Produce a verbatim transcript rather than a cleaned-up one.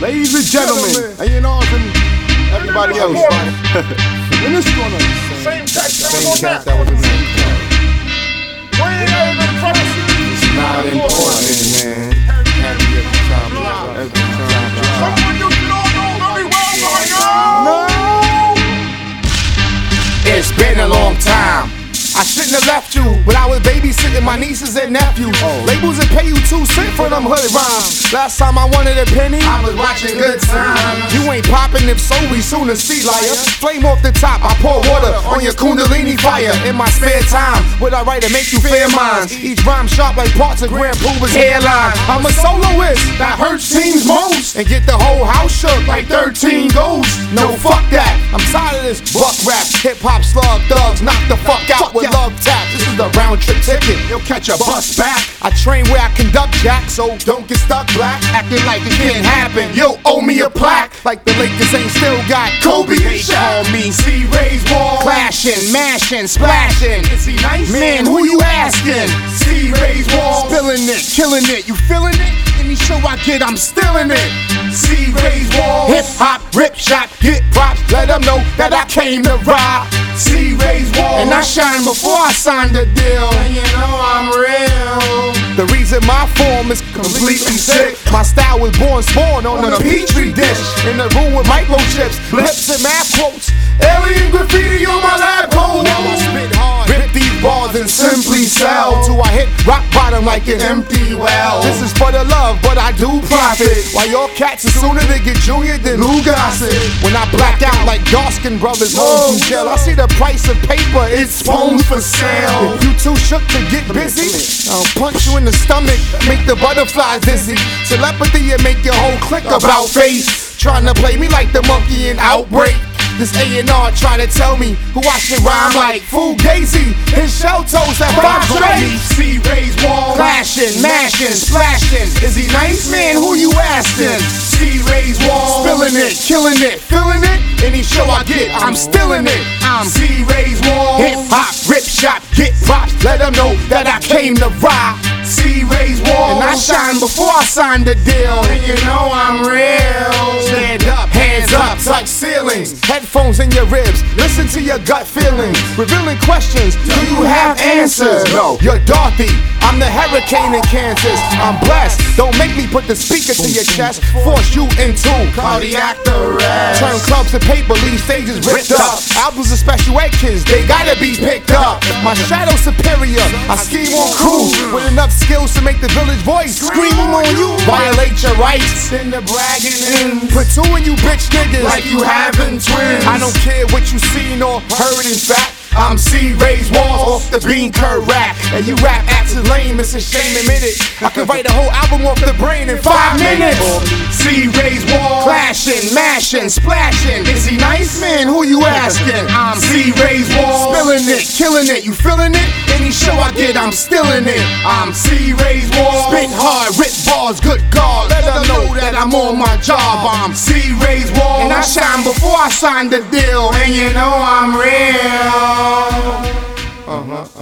Ladies and gentlemen, and you know, and everybody else. In this corner, Same cat same cat that was in there. It's not important, man. Happy every time, every time. Someone you should all know very well, my girl. No. It's been a long time. I shouldn't have left you, but I was babysitting my nieces and nephews. Oh. Labels would pay you two cents for them hood rhymes. Last time I wanted a penny, I was watching Good Times. You ain't popping, if so, we soon to see, liar. Flame off the top, I pour water on your Kundalini fire. In my spare time, what I write to make you fear minds. Each rhyme sharp like parts of Grand Puba's hairline. I'm a soloist that hurts teams most and get the whole house shook like thirteen ghosts. No, fuck that. I'm tired of this buck rap. Hip hop slug thugs, knock the fuck out with love tap. This is the round trip ticket. You'll catch a bus back. I train where I conduct jack, so don't get stuck black. Acting like it can't happen. You'll owe me a plaque. Like the Lakers ain't still got Kobe and Shaq. On me, see Ray's wall. Clashing, mashing, splashing. Is he nice? Man, who you asking? See Ray's wall. Spilling it, killing it. You feeling it? Any show I get, I'm still in it. See Ray's wall. Hip hop, rip shot, get props. Let them know that I came to rock. See Ray's wall. And I shine before I signed the deal. And you know I'm real. The reason my form is completely sick. My style was born spawned on a petri dish. In the room with microchips, lips and math quotes. Alien graffiti on my lab coat. Spit hard, rip these balls and simply sell. Till I hit rock bottom like an empty well. This is for the love, but I do profit. While your cats are sooner to get junior than who gossip. When I black out like Darskin Brothers home from jail, I see the price of paper, it's phones for sale. If you too shook to get busy, I'll punch you in the stomach, make the butterflies dizzy. Telepathy and make your whole clique about face. Trying to play me like the monkey in Outbreak. This A and R try to tell me who I should rhyme like Fugazi. His shell toes that five straight. See Ray's wall. Clashing, mashing, splashing. Is he nice? Man, who you asking? See Ray's wall. Spilling it, killing it, feeling it. Any show I get, I'm still in it. I'm See Ray's wall. Hip hop, rip shot, get props. Let them know that I came to rock. See Ray's wall. And I shine before I signed the deal. And you know I'm real. Stand up, hands up, touch ceilings. Headphones in your ribs, listen to your gut feelings. Revealing questions, do you have answers? No, you're Dorothy, I'm the hurricane in Kansas. I'm blessed, don't make me put the speaker to your chest. Force you into cardiac arrest. Turn clubs to paper, leave stages ripped up. Albums of special ed kids, they gotta be picked up. My shadow superior, I scheme on crews with enough skills to make the village voice screaming on you. Violate your rights, then the bragging in. Put two in you bitch niggas like you having twins. I don't care what you seen or heard in fact. I'm See Ray's walls off the bean curd rack. And you rap acts as lame, it's a shame, admit it. I could write a whole album off the brain in five minutes. See Ray's walls. Clashing, mashing, splashing. Is he nice? Man, who you asking? I'm See Ray's walls. Spilling it, killing it, you feeling it? Any show I get, I'm still in it. I'm See Ray's walls. Spit hard, rip balls, good God. Let them know that I'm on my job. I'm See Ray's walls. And I shine before I sign the deal. And you know I'm real. Uh-huh.